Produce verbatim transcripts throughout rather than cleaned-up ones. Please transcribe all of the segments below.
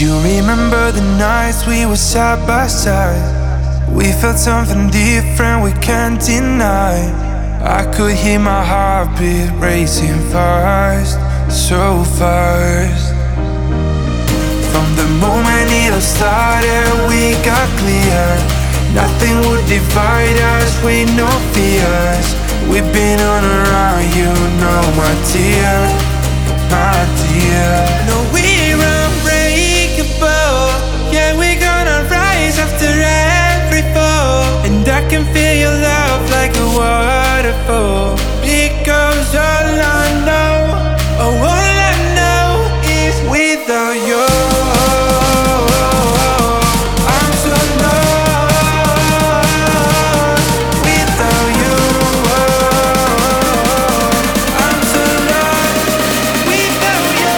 You remember the nights we were side by side? We felt something different we can't deny. I could hear my heartbeat racing fast, so fast. From the moment it all started, we got clear. Nothing would divide us with no fears. We've been on a run, you know, my dear, my dear. No, we're unbreakable. Yeah, we're gonna rise after every fall. And I can feel your love like a waterfall. It goes all I know. Oh, all I know is without you, I'm so lost. Without you, I'm so lost. Without you.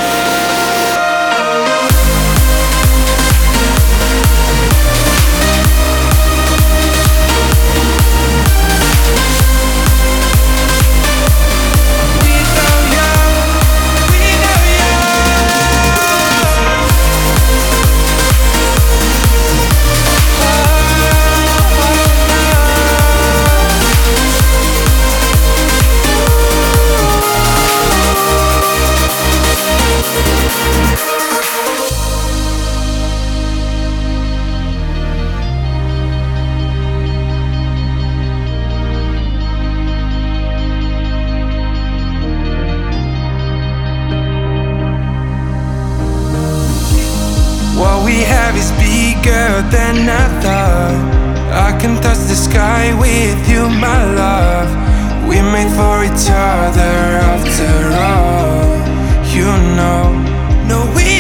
What we have is bigger than I thought. I can touch the sky with you, my love. We made for each other after all, you know. No, we